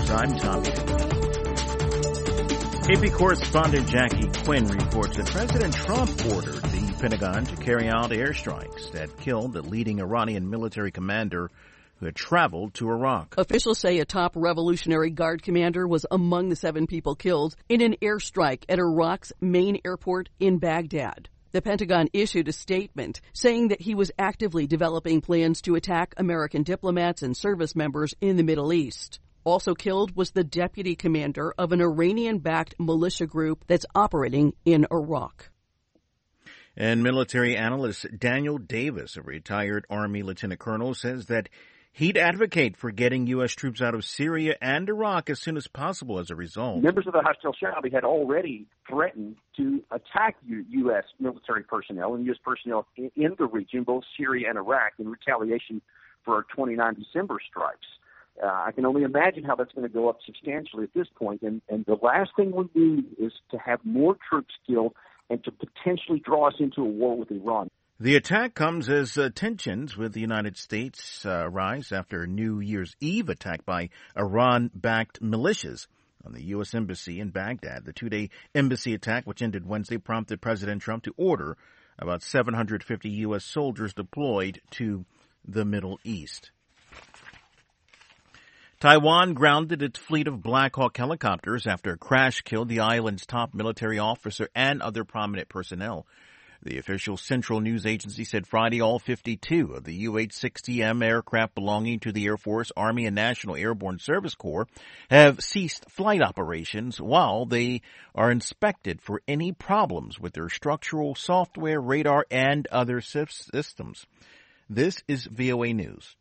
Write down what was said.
News. I'm Tommy. AP correspondent Jackie Quinn reports that President Trump ordered the Pentagon to carry out airstrikes that killed the leading Iranian military commander who had traveled to Iraq. Officials say a top Revolutionary Guard commander was among the 7 people killed in an airstrike at Iraq's main airport in Baghdad. The Pentagon issued a statement saying that he was actively developing plans to attack American diplomats and service members in the Middle East. Also killed was the deputy commander of an Iranian-backed militia group that's operating in Iraq. And military analyst Daniel Davis, a retired Army lieutenant colonel, says that he'd advocate for getting U.S. troops out of Syria and Iraq as soon as possible as a result. Members of the Hashd al-Shaabi had already threatened to attack U.S. military personnel and U.S. personnel in the region, both Syria and Iraq, in retaliation for our 29 December strikes. I can only imagine how that's going to go up substantially at this point. And the last thing we need is to have more troops killed and to potentially draw us into a war with Iran. The attack comes as tensions with the United States rise after a New Year's Eve attack by Iran-backed militias on the U.S. Embassy in Baghdad. The 2-day embassy attack, which ended Wednesday, prompted President Trump to order about 750 U.S. soldiers deployed to the Middle East. Taiwan grounded its fleet of Black Hawk helicopters after a crash killed the island's top military officer and other prominent personnel. The official Central News Agency said Friday all 52 of the UH-60M aircraft belonging to the Air Force, Army, and National Airborne Service Corps have ceased flight operations while they are inspected for any problems with their structural, software, radar, and other systems. This is VOA News.